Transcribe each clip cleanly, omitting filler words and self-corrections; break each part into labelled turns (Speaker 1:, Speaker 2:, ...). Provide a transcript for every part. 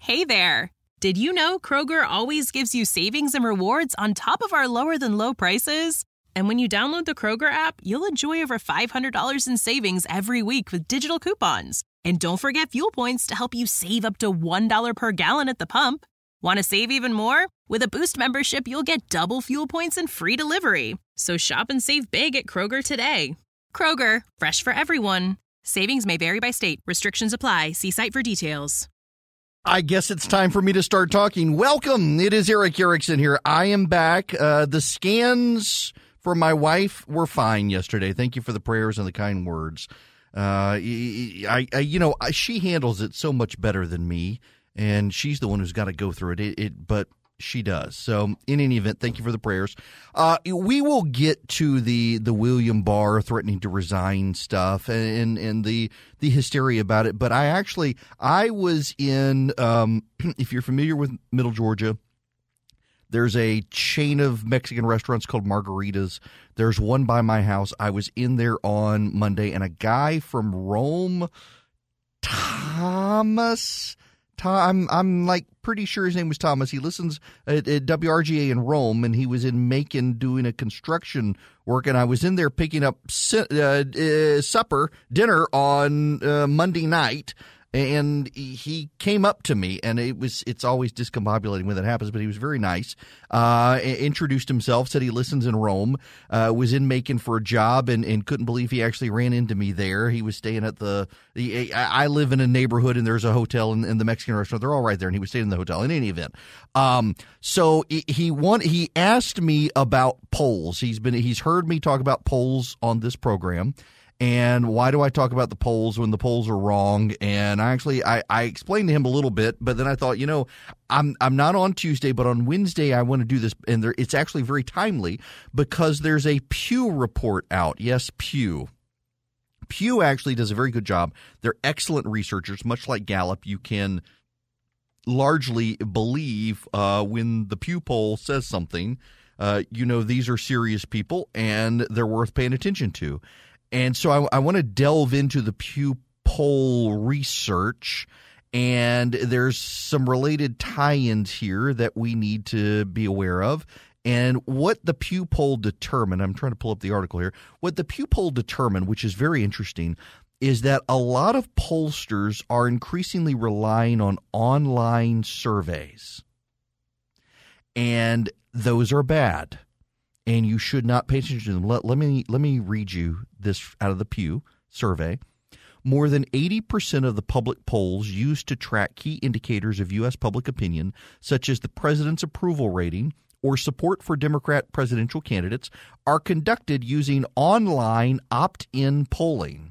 Speaker 1: Hey there! Did you know Kroger always gives you savings and rewards on top of our lower-than-low prices? And when you download the Kroger app, you'll enjoy over $500 in savings every week with digital coupons. And don't forget fuel points to help you save up to $1 per gallon at the pump. Want to save even more? With a Boost membership, you'll get double fuel points and free delivery. So shop and save big at Kroger today. Kroger, fresh for everyone. Savings may vary by state. Restrictions apply. See site for details.
Speaker 2: I guess it's time for me to start talking. Welcome. It is Erick Erickson here. I am back. The scans for my wife were fine yesterday. Thank you for the prayers and the kind words. She handles it so much better than me, and she's the one who's got to go through it. But she does. So in any event, thank you for the prayers. We will get to the William Barr threatening to resign stuff and the hysteria about it. But I was in, if you're familiar with Middle Georgia, there's a chain of Mexican restaurants called Margaritas. There's one by my house. I was in there on Monday, and a guy from Rome, I'm like pretty sure his name was Thomas. He listens at WRGA in Rome, and he was in Macon doing a construction work. And I was in there picking up dinner on Monday night. And he came up to me, and it's always discombobulating when that happens, but he was very nice. Introduced himself, said he listens in Rome, was in Macon for a job, and couldn't believe he actually ran into me there. He was staying at I live in a neighborhood, and there's a hotel and the Mexican restaurant. They're all right there, and he was staying in the hotel in any event. So he asked me about polls. He's heard me talk about polls on this program. And why do I talk about the polls when the polls are wrong? And I explained to him a little bit, but then I thought, I'm not on Tuesday, but on Wednesday I want to do this, and it's actually very timely because there's a Pew report out. Yes, Pew. Pew actually does a very good job. They're excellent researchers, much like Gallup. You can largely believe when the Pew poll says something. These are serious people, and they're worth paying attention to. And so I want to delve into the Pew poll research, and there's some related tie-ins here that we need to be aware of. And what the Pew poll determined, I'm trying to pull up the article here, what the Pew poll determined, which is very interesting, is that a lot of pollsters are increasingly relying on online surveys. And those are bad. And you should not pay attention to them. Let me read you this out of the Pew survey. More than 80% of the public polls used to track key indicators of U.S. public opinion, such as the president's approval rating or support for Democrat presidential candidates, are conducted using online opt-in polling.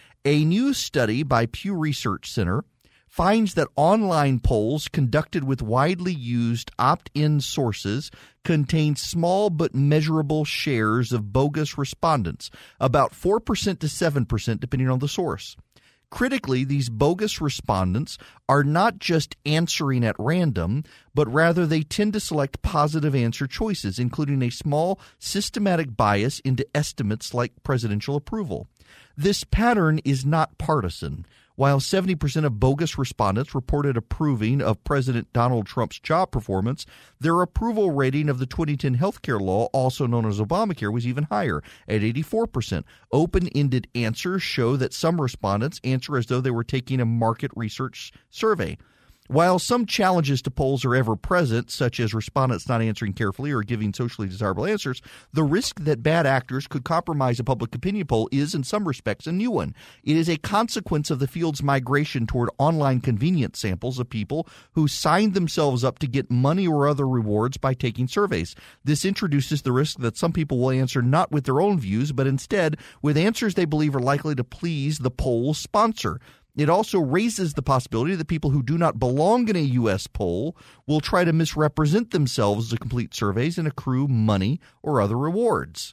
Speaker 2: A new study by Pew Research Center finds that online polls conducted with widely used opt-in sources contain small but measurable shares of bogus respondents, about 4% to 7% depending on the source. Critically, these bogus respondents are not just answering at random, but rather they tend to select positive answer choices, including a small systematic bias into estimates like presidential approval. This pattern is not partisan. While 70% of bogus respondents reported approving of President Donald Trump's job performance, their approval rating of the 2010 healthcare law, also known as Obamacare, was even higher at 84%. Open-ended answers show that some respondents answer as though they were taking a market research survey. While some challenges to polls are ever present, such as respondents not answering carefully or giving socially desirable answers, the risk that bad actors could compromise a public opinion poll is, in some respects, a new one. It is a consequence of the field's migration toward online convenience samples of people who signed themselves up to get money or other rewards by taking surveys. This introduces the risk that some people will answer not with their own views, but instead with answers they believe are likely to please the poll's sponsor. It also raises the possibility that people who do not belong in a U.S. poll will try to misrepresent themselves to complete surveys and accrue money or other rewards.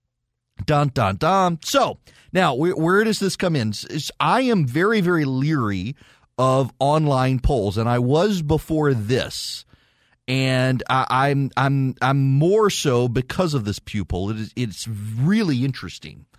Speaker 2: Dun, dun, dun. So now where does this come in? I am very, very leery of online polls, and I was before this. And I'm more so because of this Pew poll. It's really interesting.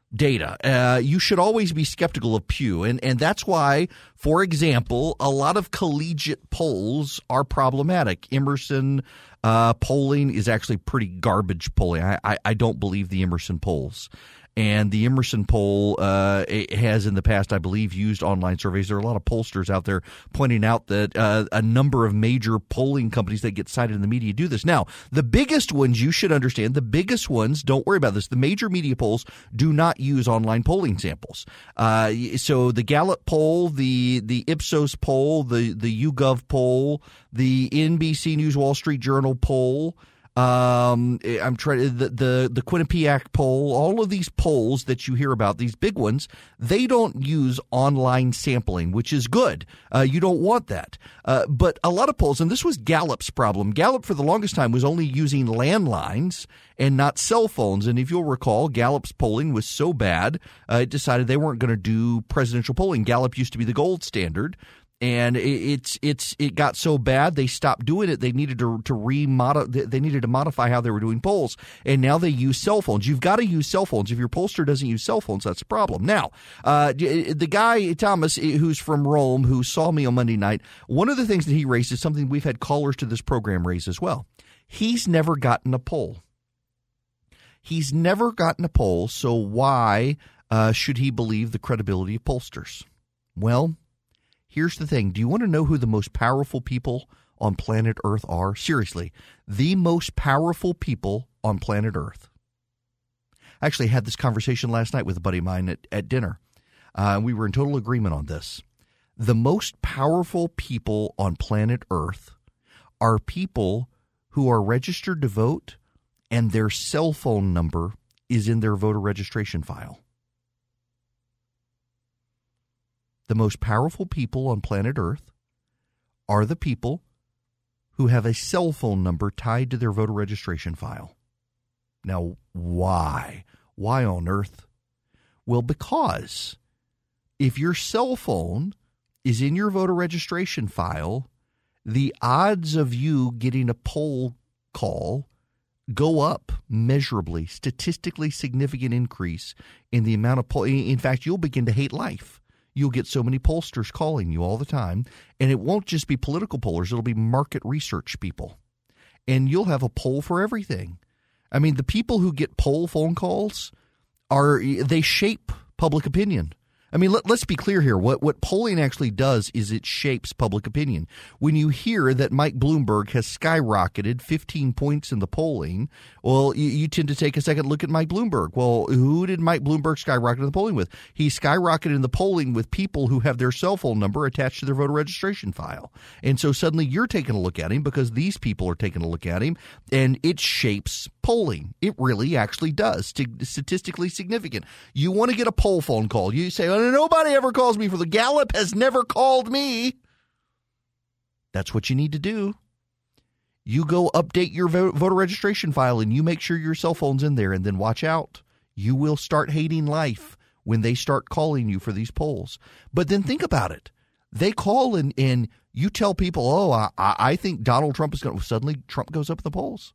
Speaker 2: data. You should always be skeptical of Pew. And that's why, for example, a lot of collegiate polls are problematic. Emerson polling is actually pretty garbage polling. I don't believe the Emerson polls. And the Emerson poll has in the past, I believe, used online surveys. There are a lot of pollsters out there pointing out that a number of major polling companies that get cited in the media do this. Now, the biggest ones, you should understand, the biggest ones, don't worry about this. The major media polls do not use online polling samples. So the Gallup poll, the Ipsos poll, the YouGov poll, the NBC News Wall Street Journal poll, I'm trying the Quinnipiac poll, all of these polls that you hear about, these big ones, they don't use online sampling, which is good. You don't want that. But a lot of polls, and this was Gallup's problem. Gallup for the longest time was only using landlines and not cell phones. And if you'll recall, Gallup's polling was so bad, it decided they weren't going to do presidential polling. Gallup used to be the gold standard. And it got so bad they stopped doing it. They needed they needed to modify how they were doing polls, and now they use cell phones. You've got to use cell phones. If your pollster doesn't use cell phones, that's a problem. Now, the guy Thomas, who's from Rome, who saw me on Monday night, one of the things that he raised is something we've had callers to this program raise as well. He's never gotten a poll. He's never gotten a poll. So why should he believe the credibility of pollsters? Well, here's the thing. Do you want to know who the most powerful people on planet Earth are? Seriously, the most powerful people on planet Earth. I actually had this conversation last night with a buddy of mine at dinner. We were in total agreement on this. The most powerful people on planet Earth are people who are registered to vote and their cell phone number is in their voter registration file. The most powerful people on planet Earth are the people who have a cell phone number tied to their voter registration file. Now, why? Why on earth? Well, because if your cell phone is in your voter registration file, the odds of you getting a poll call go up measurably, statistically significant increase in the amount of polling. In fact, you'll begin to hate life. You'll get so many pollsters calling you all the time, and it won't just be political pollers. It'll be market research people, and you'll have a poll for everything. I mean, the people who get poll phone calls they shape public opinion. I mean, let's be clear here. What polling actually does is it shapes public opinion. When you hear that Mike Bloomberg has skyrocketed 15 points in the polling, well, you tend to take a second look at Mike Bloomberg. Well, who did Mike Bloomberg skyrocket in the polling with? He skyrocketed in the polling with people who have their cell phone number attached to their voter registration file. And so suddenly you're taking a look at him because these people are taking a look at him, and it shapes polling. It really actually does. Statistically significant. You want to get a poll phone call. You say, oh, nobody ever calls me for the Gallup has never called me. That's what you need to do. You go update your voter registration file and you make sure your cell phone's in there, and then watch out. You will start hating life when they start calling you for these polls. But then think about it. They call and you tell people, oh, I think Donald Trump is going to – suddenly Trump goes up in the polls.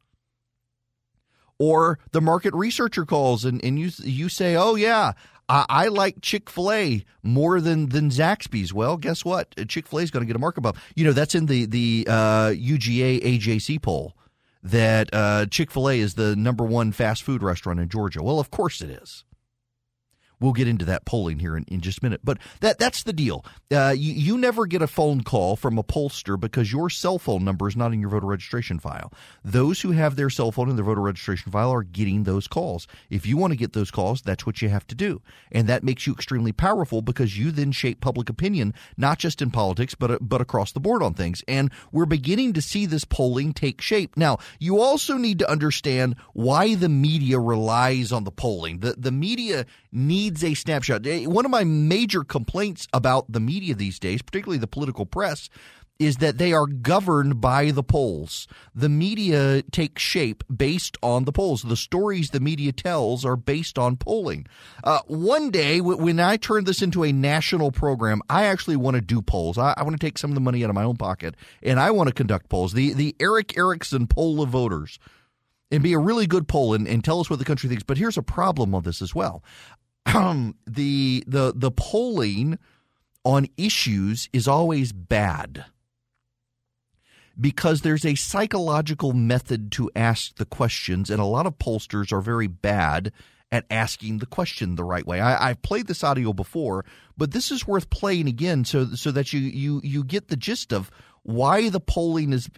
Speaker 2: Or the market researcher calls and you say, oh, yeah, I like Chick-fil-A more than Zaxby's. Well, guess what? Chick-fil-A is going to get a market bump. You know, that's in the UGA AJC poll that Chick-fil-A is the number one fast food restaurant in Georgia. Well, of course it is. We'll get into that polling here in just a minute. But that's the deal. You never get a phone call from a pollster because your cell phone number is not in your voter registration file. Those who have their cell phone in their voter registration file are getting those calls. If you want to get those calls, that's what you have to do. And that makes you extremely powerful because you then shape public opinion, not just in politics, but across the board on things. And we're beginning to see this polling take shape. Now, you also need to understand why the media relies on the polling. The media needs a snapshot. One of my major complaints about the media these days, particularly the political press, is that they are governed by the polls. The media takes shape based on the polls. The stories the media tells are based on polling. One day, when I turn this into a national program, I actually want to do polls. I want to take some of the money out of my own pocket, and I want to conduct polls. The Eric Erickson poll of voters. And be a really good poll and tell us what the country thinks. But here's a problem on this as well. the polling on issues is always bad because there's a psychological method to ask the questions, and a lot of pollsters are very bad at asking the question the right way. I've played this audio before, but this is worth playing again so that you get the gist of why the polling is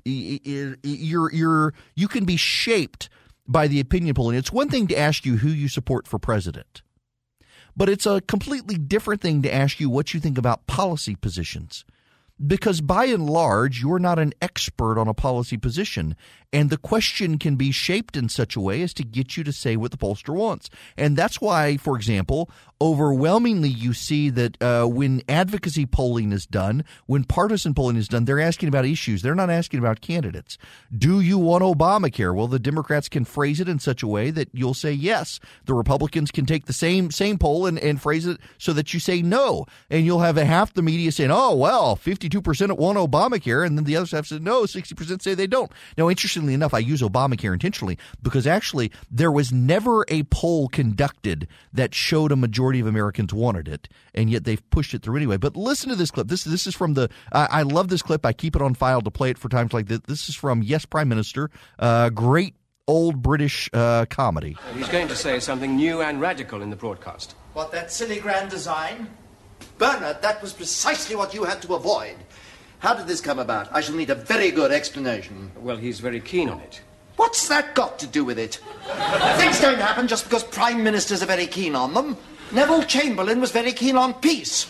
Speaker 2: you can be shaped by the opinion polling. It's one thing to ask you who you support for president, but it's a completely different thing to ask you what you think about policy positions. Because by and large, you're not an expert on a policy position, and the question can be shaped in such a way as to get you to say what the pollster wants. And that's why, for example, overwhelmingly you see that when advocacy polling is done, when partisan polling is done, they're asking about issues. They're not asking about candidates. Do you want Obamacare? Well, the Democrats can phrase it in such a way that you'll say yes. The Republicans can take the same poll and phrase it so that you say no. And you'll have half the media saying, oh, well, 52% want Obamacare, and then the other half said no, 60% say they don't. Now, interestingly enough, I use Obamacare intentionally because actually there was never a poll conducted that showed a majority of Americans wanted it, and yet they've pushed it through anyway. But listen to this clip. This is from the I love this clip. I keep it on file to play it for times like this. This is from Yes, Prime Minister. Great old British comedy.
Speaker 3: He's going to say something new and radical in the broadcast.
Speaker 4: What, that silly grand design? Bernard, that was precisely what you had to avoid. How did this come about? I shall need a very good explanation.
Speaker 3: Well, he's very keen on it.
Speaker 4: What's that got to do with it? Things don't happen just because prime ministers are very keen on them. Neville Chamberlain was very keen on peace.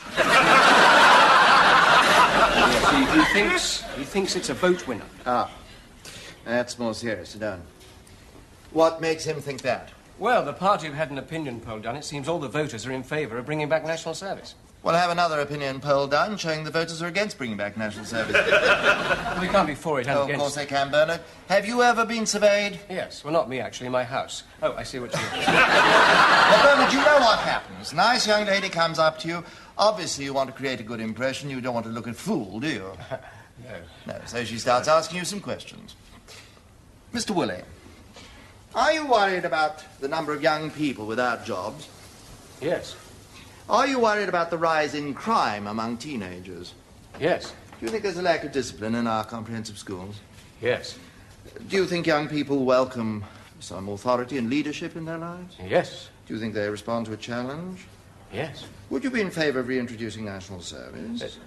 Speaker 3: Yes, he thinks it's a vote winner.
Speaker 4: Ah, that's more serious. Sit down. What makes him think that?
Speaker 3: Well, the party have had an opinion poll done. It seems all the voters are in favour of bringing back national service.
Speaker 4: Well, have another opinion poll done showing the voters are against bringing back national service.
Speaker 3: Well, we can't be for it and against.
Speaker 4: Of course they can, Bernard. Have you ever been surveyed?
Speaker 3: Yes. Well, not me, actually. My house. Oh, I see what you mean.
Speaker 4: Well, Bernard, you know what happens. Nice young lady comes up to you. Obviously, you want to create a good impression. You don't want to look a fool, do you? No. So she starts asking you some questions. Mr. Woolley, are you worried about the number of young people without jobs?
Speaker 3: Yes.
Speaker 4: Are you worried about the rise in crime among teenagers?
Speaker 3: Yes.
Speaker 4: Do you think there's a lack of discipline in our comprehensive schools?
Speaker 3: Yes.
Speaker 4: Do you think young people welcome some authority and leadership in their lives?
Speaker 3: Yes.
Speaker 4: Do you think they respond to a challenge?
Speaker 3: Yes.
Speaker 4: Would you be in favour of reintroducing national service?
Speaker 3: Yes.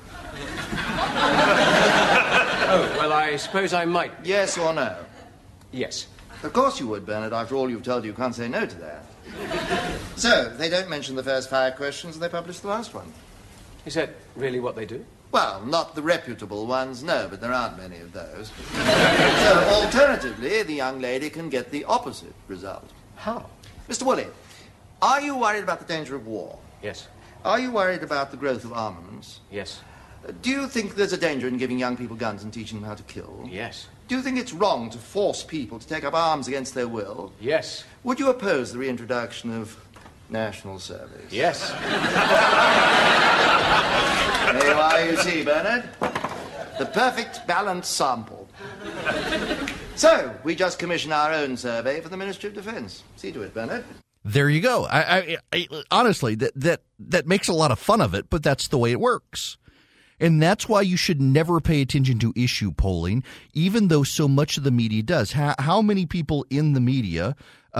Speaker 3: Oh, well, I suppose I might.
Speaker 4: Yes or no?
Speaker 3: Yes.
Speaker 4: Of course you would, Bernard. After all you've told you can't say no to that. So, they don't mention the first 5 questions and they publish the last one.
Speaker 3: Is that really what they do?
Speaker 4: Well, not the reputable ones, no, but there aren't many of those. So, alternatively, the young lady can get the opposite result.
Speaker 3: How?
Speaker 4: Mr. Woolley, are you worried about the danger of war?
Speaker 3: Yes.
Speaker 4: Are you worried about the growth of armaments?
Speaker 3: Yes.
Speaker 4: Do you think there's a danger in giving young people guns and teaching them how to kill?
Speaker 3: Yes.
Speaker 4: Do you think it's wrong to force people to take up arms against their will?
Speaker 3: Yes.
Speaker 4: Would you oppose the reintroduction of national service?
Speaker 3: Yes.
Speaker 4: There you are, you see, Bernard. The perfect balanced sample. So, we just commissioned our own survey for the Ministry of Defence. See to it, Bernard.
Speaker 2: There you go. I honestly, that makes a lot of fun of it, but that's the way it works. And that's why you should never pay attention to issue polling, even though so much of the media does. How many people in the media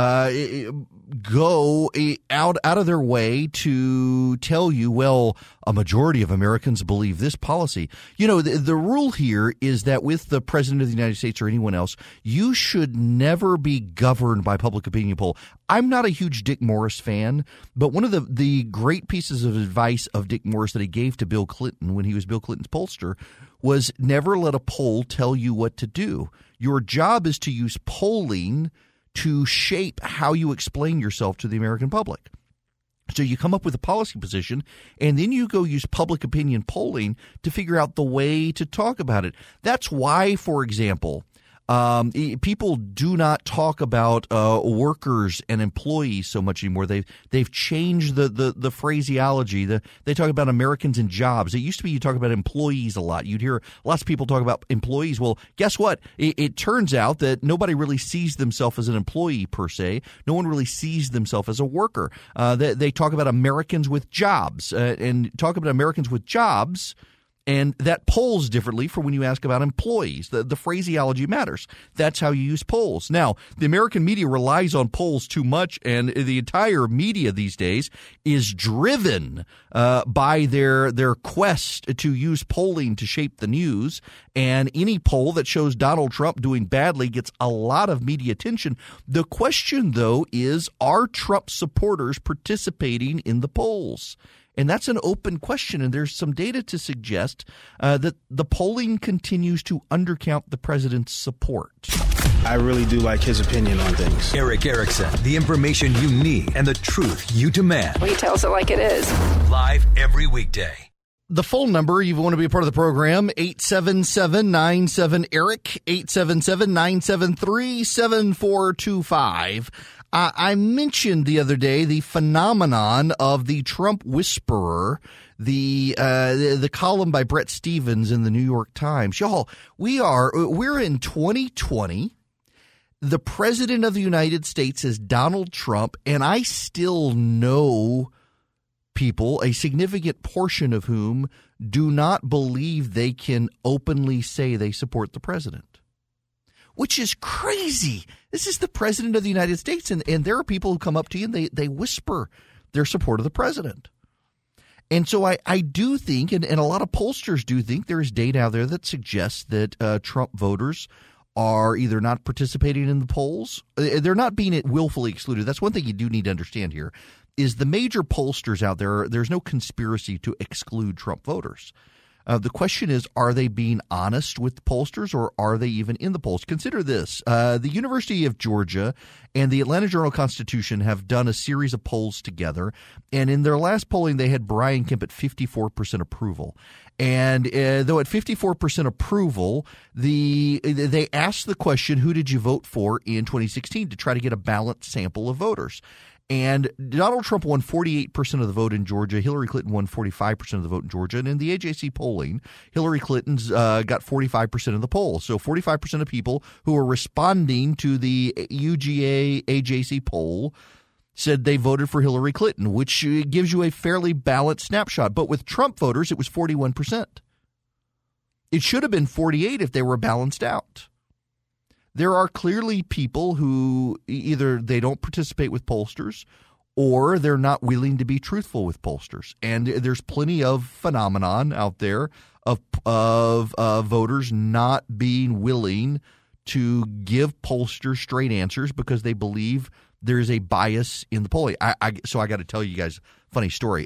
Speaker 2: go out of their way to tell you, well, a majority of Americans believe this policy? You know, the rule here is that with the President of the United States or anyone else, you should never be governed by public opinion poll. I'm not a huge Dick Morris fan, but one of the great pieces of advice of Dick Morris that he gave to Bill Clinton when he was Bill Clinton's pollster was never let a poll tell you what to do. Your job is to use polling to shape how you explain yourself to the American public. So you come up with a policy position, and then you go use public opinion polling to figure out the way to talk about it. That's why, for example, People do not talk about workers and employees so much anymore. They've changed the phraseology. They talk about Americans and jobs. It used to be you talk about employees a lot. You'd hear lots of people talk about employees. Well, guess what? It turns out that nobody really sees themselves as an employee per se. No one really sees themselves as a worker. They talk about Americans with jobs and talk about Americans with jobs. And that polls differently for when you ask about employees. The phraseology matters. That's how you use polls. Now, the American media relies on polls too much, and the entire media these days is driven by their quest to use polling to shape the news. And any poll that shows Donald Trump doing badly gets a lot of media attention. The question, though, is, are Trump supporters participating in the polls? And that's an open question, and there's some data to suggest that the polling continues to undercount the president's support.
Speaker 5: I really do like his opinion on things.
Speaker 6: Erick Erickson, the information you need and the truth you demand.
Speaker 7: Well, he tells it like it is.
Speaker 6: Live every weekday.
Speaker 2: The phone number, you want to be a part of the program, 877-97-ERIC, 877-973-7425. I mentioned the other day the phenomenon of the Trump whisperer, the column by Bret Stephens in the New York Times. Y'all, we're in 2020. The president of the United States is Donald Trump, and I still know people, a significant portion of whom do not believe they can openly say they support the president. Which is crazy. This is the president of the United States, and there are people who come up to you and they whisper their support of the president. And so I do think, and a lot of pollsters do think, there is data out there that suggests that Trump voters are either not participating in the polls. They're not being willfully excluded. That's one thing you do need to understand here, is the major pollsters out there, there's no conspiracy to exclude Trump voters. The question is, are they being honest with the pollsters, or are they even in the polls? Consider this. The University of Georgia and the Atlanta Journal-Constitution have done a series of polls together, and in their last polling, they had Brian Kemp at 54% approval. And though at 54% approval, they asked the question, who did you vote for in 2016, to try to get a balanced sample of voters. And Donald Trump won 48% of the vote in Georgia. Hillary Clinton won 45% of the vote in Georgia. And in the AJC polling, Hillary Clinton's got 45% of the poll. So 45% of people who are responding to the UGA AJC poll said they voted for Hillary Clinton, which gives you a fairly balanced snapshot. But with Trump voters, it was 41%. It should have been 48% if they were balanced out. There are clearly people who either they don't participate with pollsters or they're not willing to be truthful with pollsters. And there's plenty of phenomenon out there of voters not being willing to give pollsters straight answers because they believe there's a bias in the polling. So I got to tell you guys a funny story.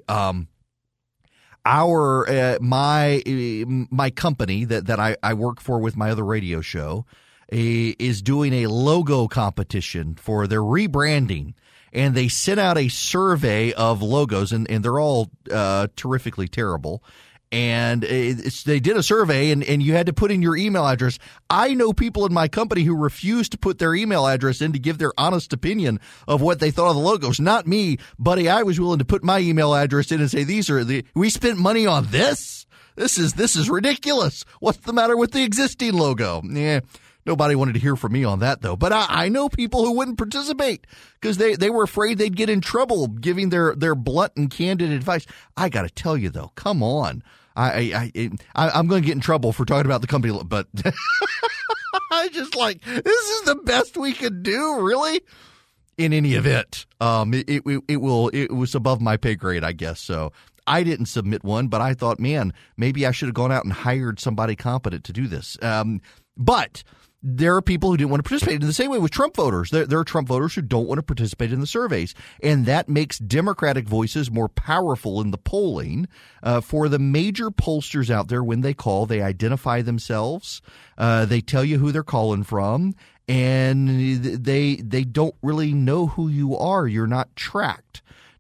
Speaker 2: My company that I work for with my other radio show is doing a logo competition for their rebranding, and they sent out a survey of logos, and they're all terrifically terrible. And they did a survey, and you had to put in your email address. I know people in my company who refused to put their email address in to give their honest opinion of what they thought of the logos. Not me, buddy. I was willing to put my email address in and say, we spent money on this? This is ridiculous. What's the matter with the existing logo? Yeah. Nobody wanted to hear from me on that, though. But I know people who wouldn't participate because they were afraid they'd get in trouble giving their blunt and candid advice. I got to tell you, though, come on. I'm going to get in trouble for talking about the company, but I just like, this is the best we could do, really? In any event, it was above my pay grade, I guess. So I didn't submit one, but I thought, man, maybe I should have gone out and hired somebody competent to do this. But there are people who didn't want to participate. In the same way with Trump voters, there are Trump voters who don't want to participate in the surveys. And that makes Democratic voices more powerful in the polling. For the major pollsters out there, when they call, they identify themselves. They tell you who they're calling from. And they don't really know who you are. You're not tracked.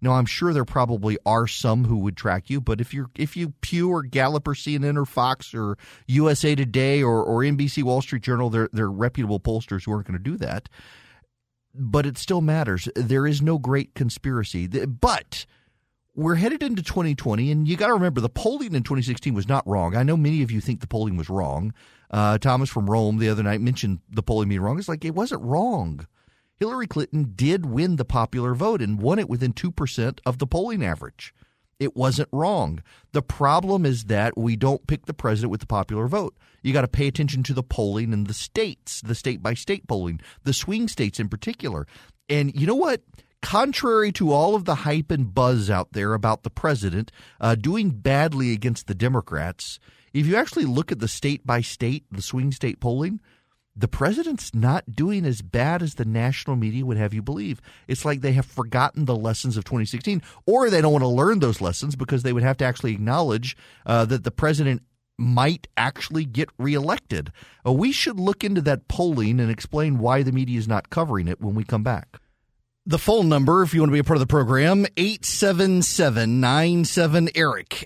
Speaker 2: Now, I'm sure there probably are some who would track you, but if you Pew or Gallup or CNN or Fox or USA Today or NBC Wall Street Journal, they're reputable pollsters who aren't going to do that. But it still matters. There is no great conspiracy. But we're headed into 2020, and you got to remember the polling in 2016 was not wrong. I know many of you think the polling was wrong. Thomas from Rome the other night mentioned the polling being wrong. It's like it wasn't wrong. Hillary Clinton did win the popular vote and won it within 2% of the polling average. It wasn't wrong. The problem is that we don't pick the president with the popular vote. You got to pay attention to the polling in the states, the state-by-state polling, the swing states in particular. And you know what? Contrary to all of the hype and buzz out there about the president doing badly against the Democrats, if you actually look at the state-by-state, the swing state polling, the president's not doing as bad as the national media would have you believe. It's like they have forgotten the lessons of 2016, or they don't want to learn those lessons because they would have to actually acknowledge that the president might actually get reelected. We should look into that polling and explain why the media is not covering it when we come back. The phone number, if you want to be a part of the program, 877-97-ERIC.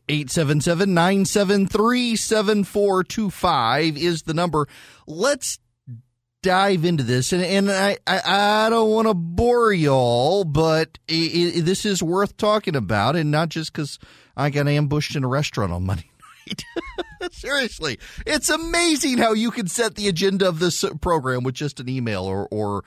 Speaker 2: 877-973-7425 is the number. Let's dive into this, and I don't want to bore you all, but this is worth talking about, and not just because I got ambushed in a restaurant on Monday night. Seriously, it's amazing how you can set the agenda of this program with just an email or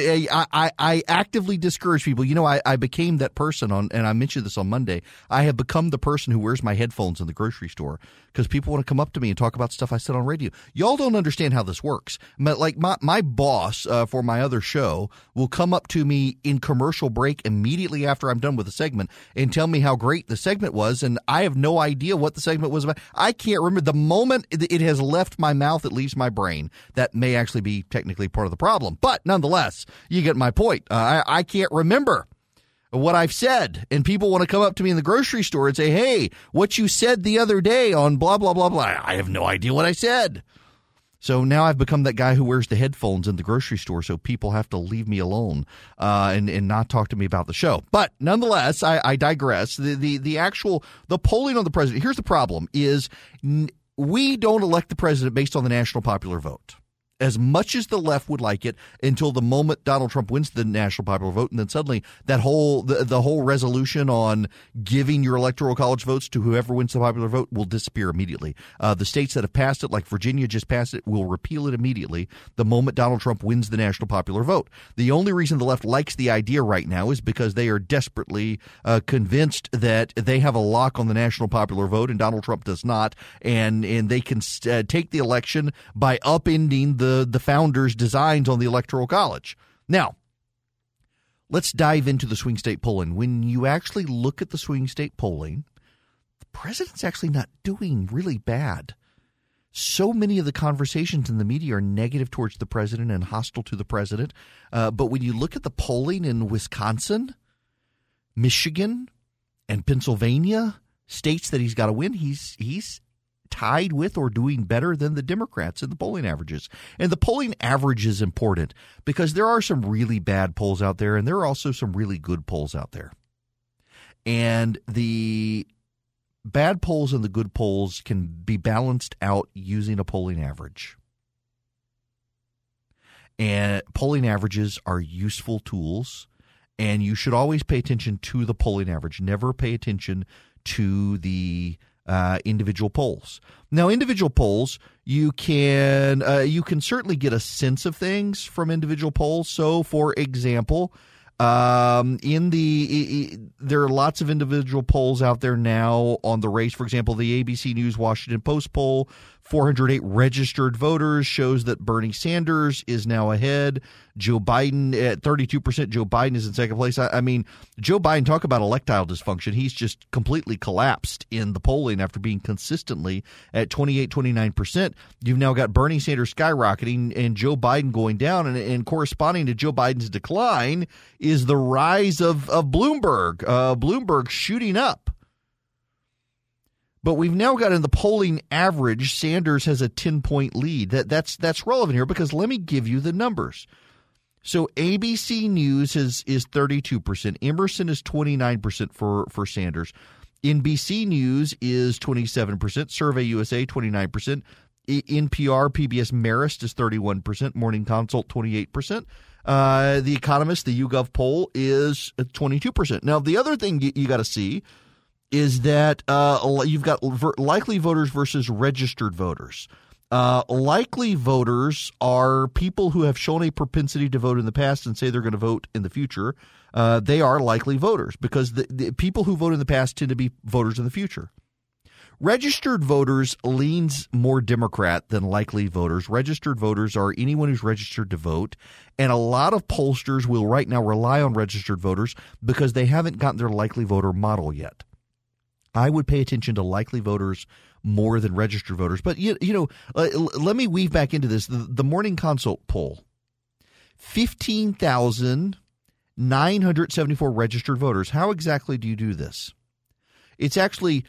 Speaker 2: I actively discourage people. You know, I became that person and I mentioned this on Monday. I have become the person who wears my headphones in the grocery store because people want to come up to me and talk about stuff I said on radio. Y'all don't understand how this works. Like my boss for my other show will come up to me in commercial break immediately after I'm done with the segment and tell me how great the segment was, and I have no idea what the segment was about. I can't remember. The moment it has left my mouth, it leaves my brain. That may actually be technically part of the problem. But nonetheless, you get my point. I can't remember what I've said. And people want to come up to me in the grocery store and say, hey, what you said the other day on blah, blah, blah, blah. I have no idea what I said. So now I've become that guy who wears the headphones in the grocery store, so people have to leave me alone and not talk to me about the show. But nonetheless, I digress. The polling on the president, here's the problem, is we don't elect the president based on the national popular vote, as much as the left would like it, until the moment Donald Trump wins the national popular vote, and then suddenly that whole the whole resolution on giving your electoral college votes to whoever wins the popular vote will disappear immediately. The states that have passed it, like Virginia just passed it, will repeal it immediately the moment Donald Trump wins the national popular vote. The only reason the left likes the idea right now is because they are desperately convinced that they have a lock on the national popular vote and Donald Trump does not, and they can take the election by upending the founders' designs on the Electoral College. Now, let's dive into the swing state polling. When you actually look at the swing state polling, the president's actually not doing really bad. So many of the conversations in the media are negative towards the president and hostile to the president. But when you look at the polling in Wisconsin, Michigan, and Pennsylvania, states that he's got to win, he's tied with or doing better than the Democrats in the polling averages. And the polling average is important because there are some really bad polls out there, and there are also some really good polls out there. And the bad polls and the good polls can be balanced out using a polling average. And polling averages are useful tools, and you should always pay attention to the polling average. Never pay attention to the individual polls. Now, individual polls, you can certainly get a sense of things from individual polls. So, for example, there are lots of individual polls out there now on the race. For example, the ABC News Washington Post poll, 408 registered voters, shows that Bernie Sanders is now ahead. Joe Biden at 32%. Joe Biden is in second place. I mean, Joe Biden, talk about electile dysfunction. He's just completely collapsed in the polling after being consistently at 28, 29%. You've now got Bernie Sanders skyrocketing and Joe Biden going down. And corresponding to Joe Biden's decline is the rise of Bloomberg. Bloomberg shooting up. But we've now got in the polling average, Sanders has a 10-point lead. That's relevant here because let me give you the numbers. So ABC News is 32%. Emerson is 29% for Sanders. NBC News is 27%. Survey USA, 29%. NPR, PBS Marist is 31%. Morning Consult, 28%. The Economist, the YouGov poll, is 22%. Now, the other thing you got to see is that you've got likely voters versus registered voters. Likely voters are people who have shown a propensity to vote in the past and say they're going to vote in the future. They are likely voters because the people who vote in the past tend to be voters in the future. Registered voters leans more Democrat than likely voters. Registered voters are anyone who's registered to vote, and a lot of pollsters will right now rely on registered voters because they haven't gotten their likely voter model yet. I would pay attention to likely voters more than registered voters. But, let me weave back into this. The Morning Consult poll, 15,974 registered voters. How exactly do you do this? It's actually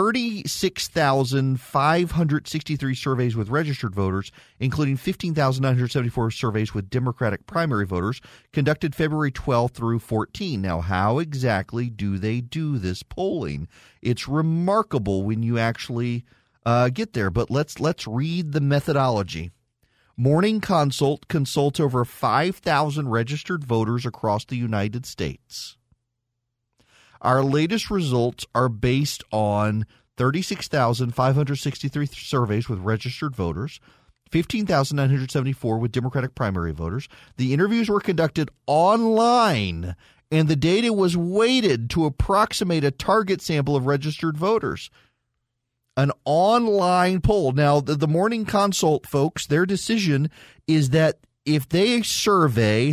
Speaker 2: 36,563 surveys with registered voters, including 15,974 surveys with Democratic primary voters, conducted February 12 through 14. Now, how exactly do they do this polling? It's remarkable when you actually get there, but let's read the methodology. Morning Consult consults over 5,000 registered voters across the United States. Our latest results are based on 36,563 surveys with registered voters, 15,974 with Democratic primary voters. The interviews were conducted online, and the data was weighted to approximate a target sample of registered voters. An online poll. Now, the Morning Consult folks, their decision is that if they survey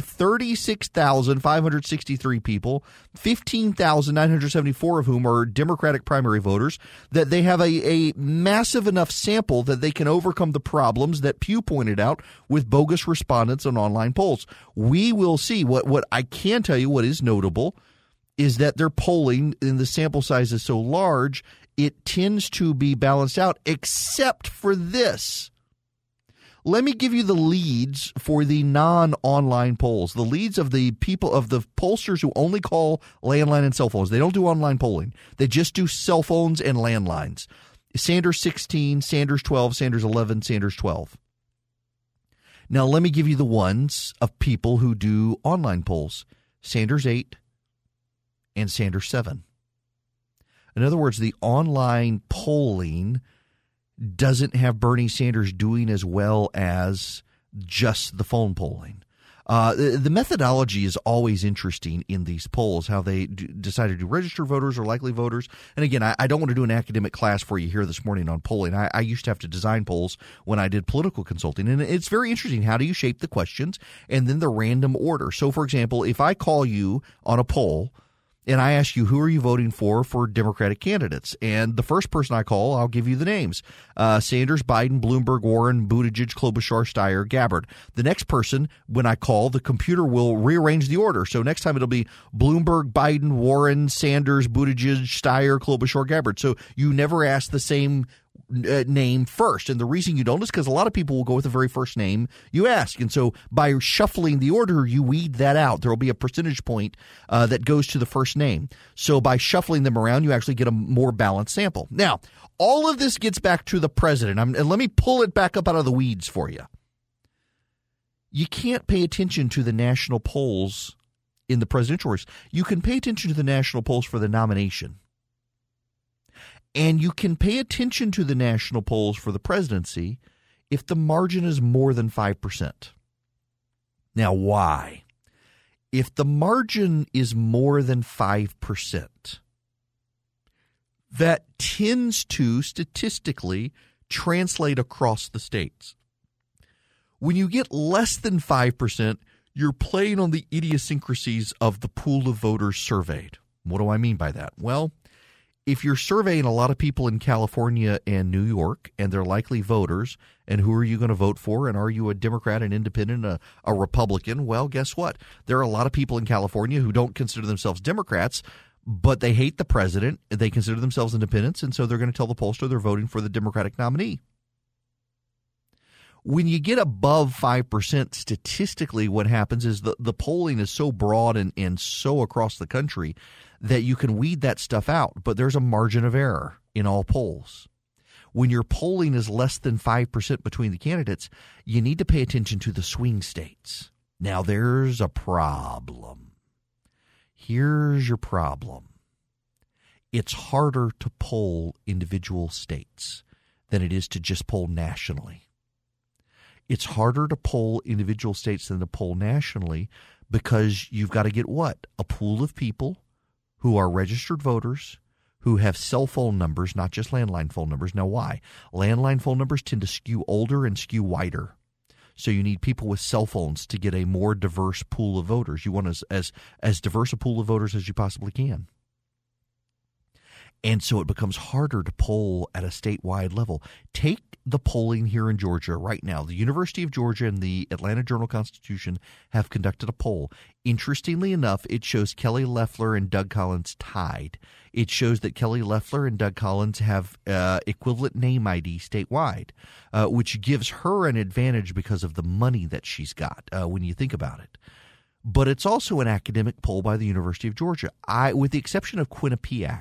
Speaker 2: 36,563 people, 15,974 of whom are Democratic primary voters, that they have a massive enough sample that they can overcome the problems that Pew pointed out with bogus respondents on online polls. We will see. What I can tell you, what is notable, is that their polling, and the sample size is so large, it tends to be balanced out, except for this. Let me give you the leads for the non-online polls, the leads of the people, of the pollsters who only call landline and cell phones. They don't do online polling. They just do cell phones and landlines. Sanders 16, Sanders 12, Sanders 11, Sanders 12. Now, let me give you the ones of people who do online polls. Sanders 8 and Sanders 7. In other words, the online polling doesn't have Bernie Sanders doing as well as just the phone polling. The methodology is always interesting in these polls, how they decide to do registered voters or likely voters. And again, I don't want to do an academic class for you here this morning on polling. I used to have to design polls when I did political consulting, and it's very interesting. How do you shape the questions and then the random order? So, for example, if I call you on a poll and I ask you, who are you voting for Democratic candidates? And the first person I call, I'll give you the names. Sanders, Biden, Bloomberg, Warren, Buttigieg, Klobuchar, Steyer, Gabbard. The next person, when I call, the computer will rearrange the order. So next time it'll be Bloomberg, Biden, Warren, Sanders, Buttigieg, Steyer, Klobuchar, Gabbard. So you never ask the same name first. And the reason you don't is because a lot of people will go with the very first name you ask. And so by shuffling the order, you weed that out. There will be a percentage point that goes to the first name. So by shuffling them around, you actually get a more balanced sample. Now, all of this gets back to the president. And let me pull it back up out of the weeds for you. You can't pay attention to the national polls in the presidential race. You can pay attention to the national polls for the nomination. And you can pay attention to the national polls for the presidency if the margin is more than 5%. Now, why? If the margin is more than 5%, that tends to statistically translate across the states. When you get less than 5%, you're playing on the idiosyncrasies of the pool of voters surveyed. What do I mean by that? Well, if you're surveying a lot of people in California and New York, and they're likely voters, and who are you going to vote for, and are you a Democrat, an independent, a Republican? Well, guess what? There are a lot of people in California who don't consider themselves Democrats, but they hate the president. They consider themselves independents, and so they're going to tell the pollster they're voting for the Democratic nominee. When you get above 5%, statistically what happens is the polling is so broad and so across the country that you can weed that stuff out, but there's a margin of error in all polls. When your polling is less than 5% between the candidates, you need to pay attention to the swing states. Now, there's a problem. Here's your problem. It's harder to poll individual states than it is to just poll nationally. It's harder to poll individual states than to poll nationally because you've got to get what? A pool of people who are registered voters who have cell phone numbers, not just landline phone numbers. Now, why? Landline phone numbers tend to skew older and skew whiter. So you need people with cell phones to get a more diverse pool of voters. You want as diverse a pool of voters as you possibly can. And so it becomes harder to poll at a statewide level. Take the polling here in Georgia right now. The University of Georgia and the Atlanta Journal-Constitution have conducted a poll. Interestingly enough, it shows Kelly Loeffler and Doug Collins tied. It shows that Kelly Loeffler and Doug Collins have equivalent name ID statewide, which gives her an advantage because of the money that she's got when you think about it. But it's also an academic poll by the University of Georgia. With the exception of Quinnipiac,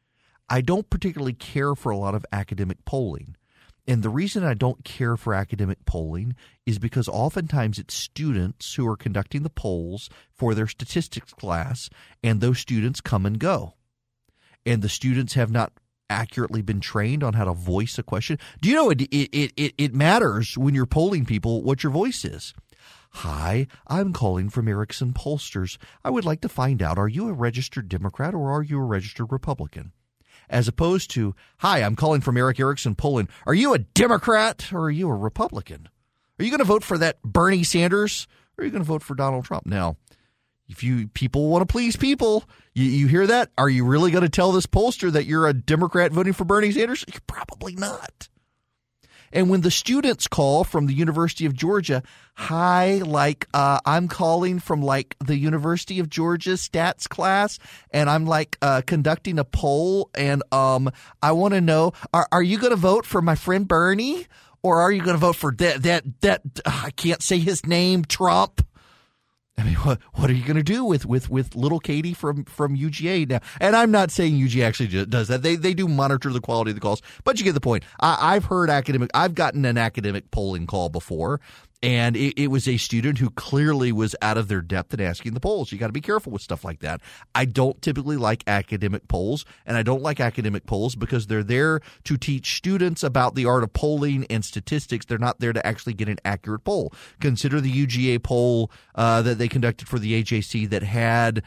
Speaker 2: I don't particularly care for a lot of academic polling. And the reason I don't care for academic polling is because oftentimes it's students who are conducting the polls for their statistics class, and those students come and go. And the students have not accurately been trained on how to voice a question. Do you know it matters when you're polling people what your voice is? Hi, I'm calling from Erickson Pollsters. I would like to find out, are you a registered Democrat or are you a registered Republican? As opposed to, hi, I'm calling from Eric Erickson polling. Are you a Democrat or are you a Republican? Are you going to vote for that Bernie Sanders or are you going to vote for Donald Trump? Now, if you people want to please people, you hear that? Are you really going to tell this pollster that you're a Democrat voting for Bernie Sanders? You're probably not. And when the students call from the University of Georgia, hi, I'm calling from the University of Georgia stats class, and I'm conducting a poll, and I want to know, are you going to vote for my friend Bernie, or are you going to vote for that I can't say his name, Trump? I mean, what are you going to do with little Katie from UGA now? And I'm not saying UGA actually does that. They do monitor the quality of the calls, but you get the point. I've gotten an academic polling call before, and it was a student who clearly was out of their depth in asking the polls. You got to be careful with stuff like that. I don't typically like academic polls, and I don't like academic polls because they're there to teach students about the art of polling and statistics. They're not there to actually get an accurate poll. Consider the UGA poll that they conducted for the AJC that had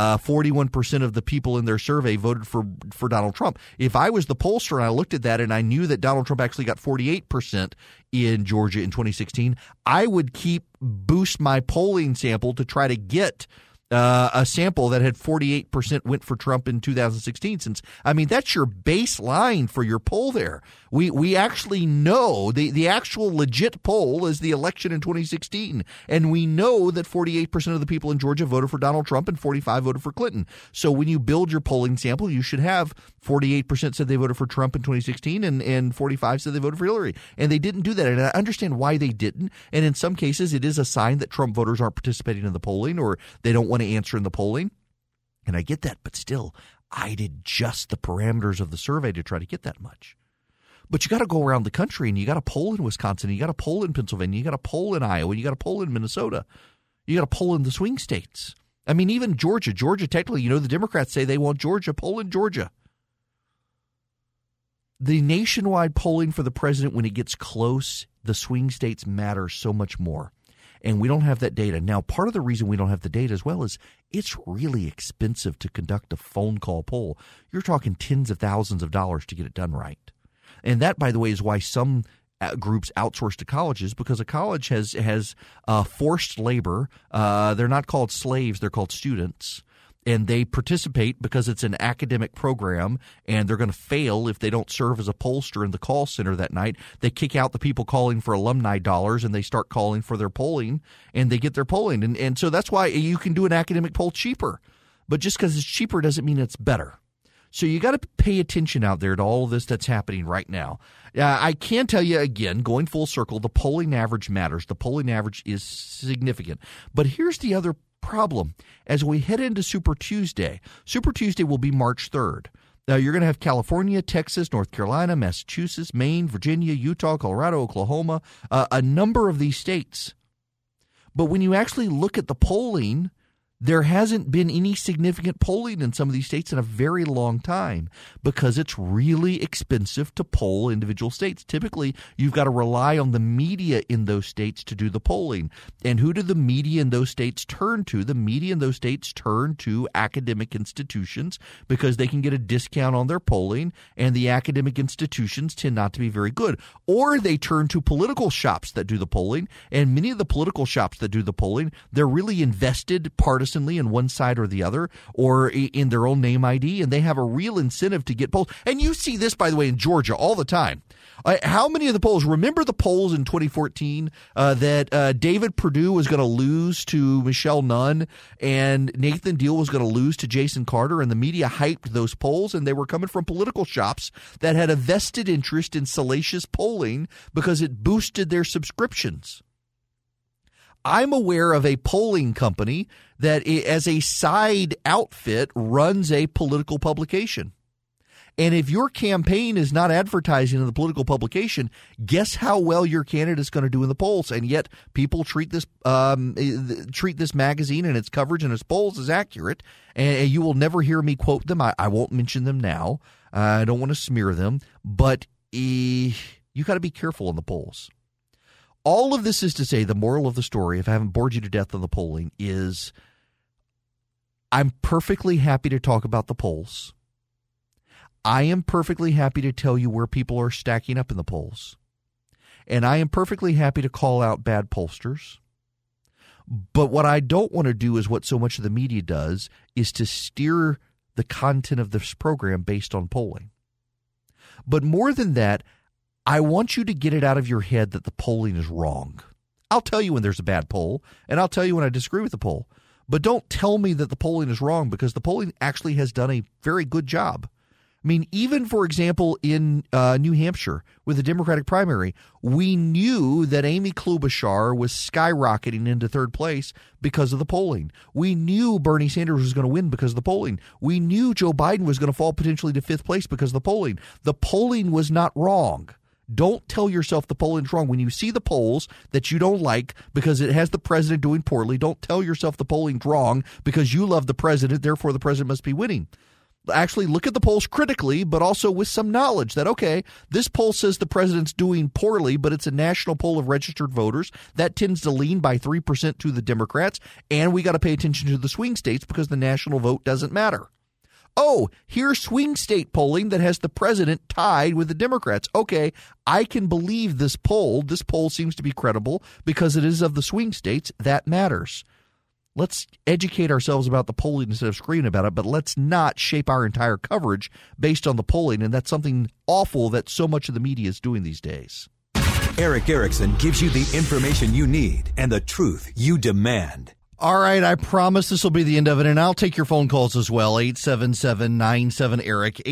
Speaker 2: 41% of the people in their survey voted for Donald Trump. If I was the pollster and I looked at that and I knew that Donald Trump actually got 48% in Georgia in 2016, I would boost my polling sample to try to get a sample that had 48% went for Trump in 2016. Since, I mean, that's your baseline for your poll there. We actually know the actual legit poll is the election in 2016. And we know that 48% of the people in Georgia voted for Donald Trump and 45% voted for Clinton. So when you build your polling sample, you should have 48% said they voted for Trump in 2016 and 45% said they voted for Hillary. And they didn't do that. And I understand why they didn't. And in some cases, it is a sign that Trump voters aren't participating in the polling or they don't want to answer in the polling. And I get that. But still, I did just the parameters of the survey to try to get that much. But you got to go around the country and you got to poll in Wisconsin, you got to poll in Pennsylvania, you got to poll in Iowa, you got to poll in Minnesota, you got to poll in the swing states. I mean, even Georgia, technically, the Democrats say they want Georgia, poll in Georgia. The nationwide polling for the president, when it gets close, the swing states matter so much more. And we don't have that data. Now, part of the reason we don't have the data as well is it's really expensive to conduct a phone call poll. You're talking tens of thousands of dollars to get it done right. And that, by the way, is why some groups outsource to colleges, because a college has forced labor. They're not called slaves. They're called students. And they participate because it's an academic program, and they're going to fail if they don't serve as a pollster in the call center that night. They kick out the people calling for alumni dollars, and they start calling for their polling, and they get their polling. And so that's why you can do an academic poll cheaper. But just because it's cheaper doesn't mean it's better. So you got to pay attention out there to all of this that's happening right now. I can tell you again, going full circle, the polling average matters. The polling average is significant. But here's the other problem. As we head into Super Tuesday will be March 3rd. Now, you're going to have California, Texas, North Carolina, Massachusetts, Maine, Virginia, Utah, Colorado, Oklahoma, a number of these states. But when you actually look at the polling, there hasn't been any significant polling in some of these states in a very long time because it's really expensive to poll individual states. Typically, you've got to rely on the media in those states to do the polling. And who do the media in those states turn to? The media in those states turn to academic institutions because they can get a discount on their polling, and the academic institutions tend not to be very good. Or they turn to political shops that do the polling, and many of the political shops that do the polling, they're really invested partisanly in one side or the other, or in their own name ID, and they have a real incentive to get polls. And you see this, by the way, in Georgia all the time. How many of the polls, remember the polls in 2014 that David Perdue was going to lose to Michelle Nunn and Nathan Deal was going to lose to Jason Carter, and the media hyped those polls, and they were coming from political shops that had a vested interest in salacious polling because it boosted their subscriptions. I'm aware of a polling company that, as a side outfit, runs a political publication. And if your campaign is not advertising in the political publication, guess how well your candidate's going to do in the polls. And yet people treat this magazine and its coverage and its polls as accurate. And you will never hear me quote them. I won't mention them now. I don't want to smear them. But you got to be careful in the polls. All of this is to say, the moral of the story, if I haven't bored you to death on the polling, is I'm perfectly happy to talk about the polls. I am perfectly happy to tell you where people are stacking up in the polls. And I am perfectly happy to call out bad pollsters. But what I don't want to do is what so much of the media does, is to steer the content of this program based on polling. But more than that, I want you to get it out of your head that the polling is wrong. I'll tell you when there's a bad poll, and I'll tell you when I disagree with the poll. But don't tell me that the polling is wrong, because the polling actually has done a very good job. I mean, even, for example, in New Hampshire with the Democratic primary, we knew that Amy Klobuchar was skyrocketing into third place because of the polling. We knew Bernie Sanders was going to win because of the polling. We knew Joe Biden was going to fall potentially to fifth place because of the polling. The polling was not wrong. Don't tell yourself the polling's wrong. When you see the polls that you don't like because it has the president doing poorly, don't tell yourself the polling's wrong because you love the president, therefore the president must be winning. Actually look at the polls critically, but also with some knowledge that, okay, this poll says the president's doing poorly, but it's a national poll of registered voters. That tends to lean by 3% to the Democrats, and we got to pay attention to the swing states because the national vote doesn't matter. Oh, here's swing state polling that has the president tied with the Democrats. Okay, I can believe this poll. This poll seems to be credible because it is of the swing states. That matters. Let's educate ourselves about the polling instead of screaming about it, but let's not shape our entire coverage based on the polling, and that's something awful that so much of the media is doing these days.
Speaker 6: Erick Erickson gives you the information you need and the truth you demand.
Speaker 2: All right, I promise this will be the end of it, and I'll take your phone calls as well, 877-97-ERIC,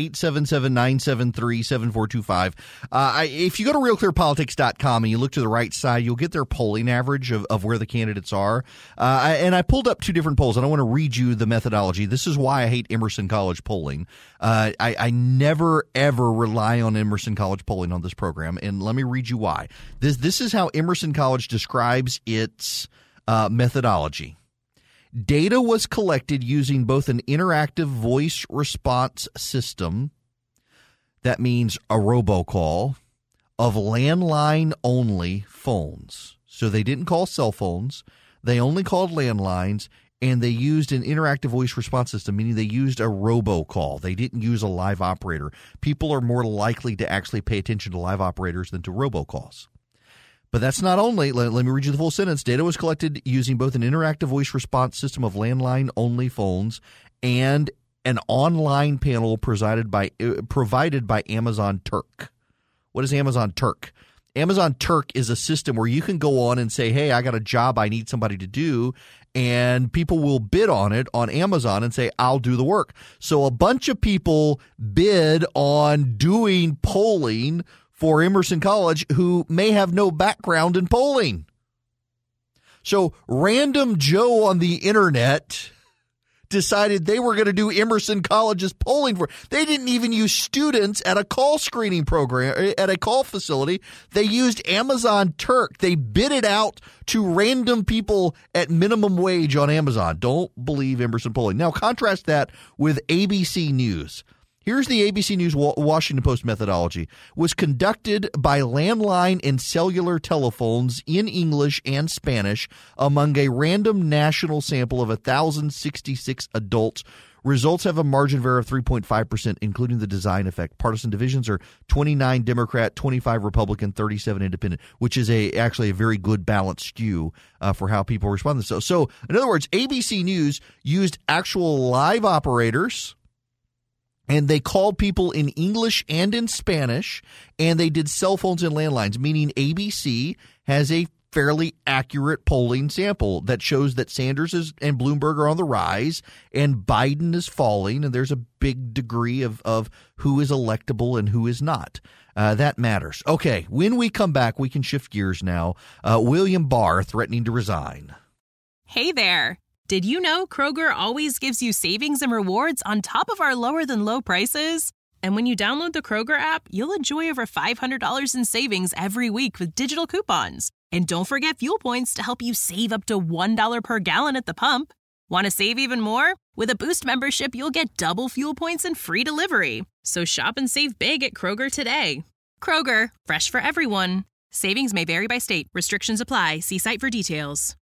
Speaker 2: 877-973-7425. If you go to realclearpolitics.com and you look to the right side, you'll get their polling average of where the candidates are. And I pulled up two different polls, and I want to read you the methodology. This is why I hate Emerson College polling. I never, ever rely on Emerson College polling on this program, and let me read you why. This is how Emerson College describes its methodology. Data was collected using both an interactive voice response system, that means a robocall, of landline-only phones. So they didn't call cell phones. They only called landlines, and they used an interactive voice response system, meaning they used a robocall. They didn't use a live operator. People are more likely to actually pay attention to live operators than to robocalls. But that's not only, let me read you the full sentence. Data was collected using both an interactive voice response system of landline-only phones and an online panel provided by Amazon Turk. What is Amazon Turk? Amazon Turk is a system where you can go on and say, hey, I got a job I need somebody to do, and people will bid on it on Amazon and say, I'll do the work. So a bunch of people bid on doing polling for Emerson College who may have no background in polling. So random Joe on the internet decided they were going to do Emerson College's polling for. They didn't even use students at a call screening program, at a call facility. They used Amazon Turk. They bid it out to random people at minimum wage on Amazon. Don't believe Emerson polling. Now contrast that with ABC News. Here's the ABC News Washington Post methodology. Was conducted by landline and cellular telephones in English and Spanish among a random national sample of 1,066 adults. Results have a margin of error of 3.5%, including the design effect. Partisan divisions are 29 Democrat, 25 Republican, 37 Independent, which is actually a very good balanced skew for how people respond to this. So, in other words, ABC News used actual live operators, and they called people in English and in Spanish, and they did cell phones and landlines, meaning ABC has a fairly accurate polling sample that shows that Sanders and Bloomberg are on the rise and Biden is falling, and there's a big degree of who is electable and who is not. That matters. Okay, when we come back, we can shift gears now. William Barr threatening to resign.
Speaker 1: Hey there. Did you know Kroger always gives you savings and rewards on top of our lower-than-low prices? And when you download the Kroger app, you'll enjoy over $500 in savings every week with digital coupons. And don't forget fuel points to help you save up to $1 per gallon at the pump. Want to save even more? With a Boost membership, you'll get double fuel points and free delivery. So shop and save big at Kroger today. Kroger, fresh for everyone. Savings may vary by state. Restrictions apply. See site for details.